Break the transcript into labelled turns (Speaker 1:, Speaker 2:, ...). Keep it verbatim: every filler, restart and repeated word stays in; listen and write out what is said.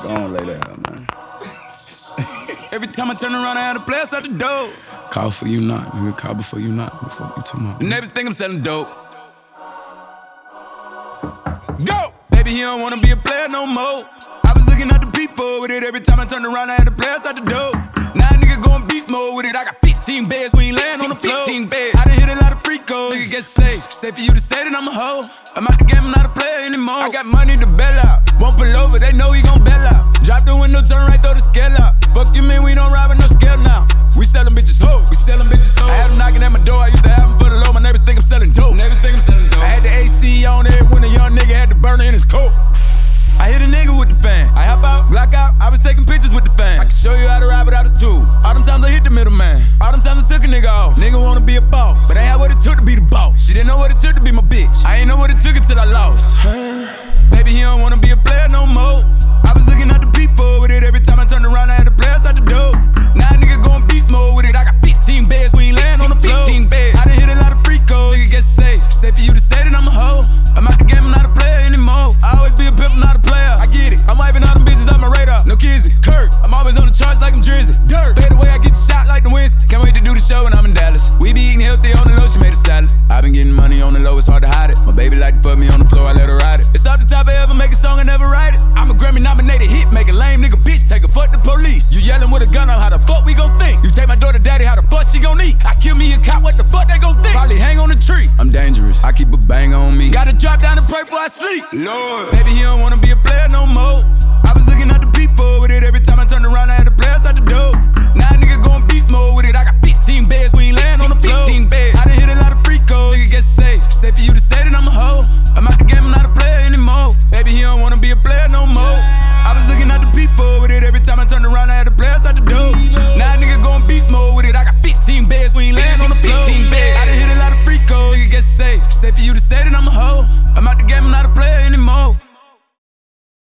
Speaker 1: Go on, lay that out, man.
Speaker 2: Every time I turn around, I had a place out the door.
Speaker 1: Call before you knock, nigga. Call before you knock. Before you talking about.
Speaker 2: The neighbors think I'm selling dope. Go! Baby, he don't wanna be a player no more. I was looking at the people with it. Every time I turned around, I had a place out the door. Now a nigga going beast mode with it. I got fifteen beds, we ain't laying on the floor. fifteen beds. I done hit a lot of freakos. Nigga get safe. Safe for you to say that I'm a hoe. I'm out the game, I'm not a player anymore. I got money to bail out. Won't pull over, they know he gon' bail out. Drop the window, turn right, throw the scale out. Fuck you, man, we don't ride with no scale now. We sellin' bitches hoe, we sellin' bitches hoe. I had them knocking at my door, I used to have them for the low. My neighbors think I'm selling dope. Neighbors think I'm selling dope. I had the A C on there when a young nigga had the burner in his coat. I hit a nigga with the fan. I hop out, block out. I was taking pictures with the fan. I can show you how to ride without a tool. All them times I hit the middleman. All them times I took a nigga off. Nigga wanna be a boss, but ain't had what it took to be the boss. She didn't know what it took to be my bitch. I ain't know what it took until I lost. Baby, he don't wanna be a player no more. I was looking at the people with it. Every time I turned around, I had the players out the door. Now a nigga going beast mode with it. I got fifteen beds, we ain't laying on the floor. fifteen beds. I done hit a lot of freakos. Nigga get safe. Safe for you to say that I'm a hoe. I'm out the game, I'm not a player anymore. I always be a pimp, I'm not a player. I get it. I'm wiping all them bitches off my radar. No kizzy. Kurt. I'm always on the charts like I'm Drizzy. Dirt. Fade away, I get shot like the winds. Can't wait to do the show when I'm in Dallas. We be eating healthy on the low, she made a salad. I been getting money on the low, it's hard to hide it. My baby like to fuck me on the floor, I let her ride it. It's off the top, I ever make a song, I never write it. I'm a Grammy nominated hit, make a lame nigga bitch, take a fuck the police. You yelling with a gun on how the fuck we gon' think? You take my daughter daddy, how the fuck she gon' eat? I kill me a cop, what the fuck they gon' think? Probably hang on the tree. I'm dangerous, I keep a bang on me. Gotta drop down and pray before I sleep. Lord, baby, he don't wanna be a player no more. I was looking at the people with it. Every time I turned around, I had the players out the door. Now a nigga going beast mode with it. I got fifteen beds, we ain't laying on the floor. fifteen beds. I done hit a lot of freakos. Nigga get safe. Safe for you to say that I'm a hoe. I'm out the game, I'm not a player anymore. Baby, he don't wanna be a player no more. I was looking at the people with it. Every time I turned around, I had the players out the door. Now a nigga going beast mode with it. I got fifteen beds, we ain't laying on the floor. fifteen beds. I done hit a lot of freakos. Nigga get safe. Safe for you to say that I'm a hoe. I'm out the game, I'm not a player anymore.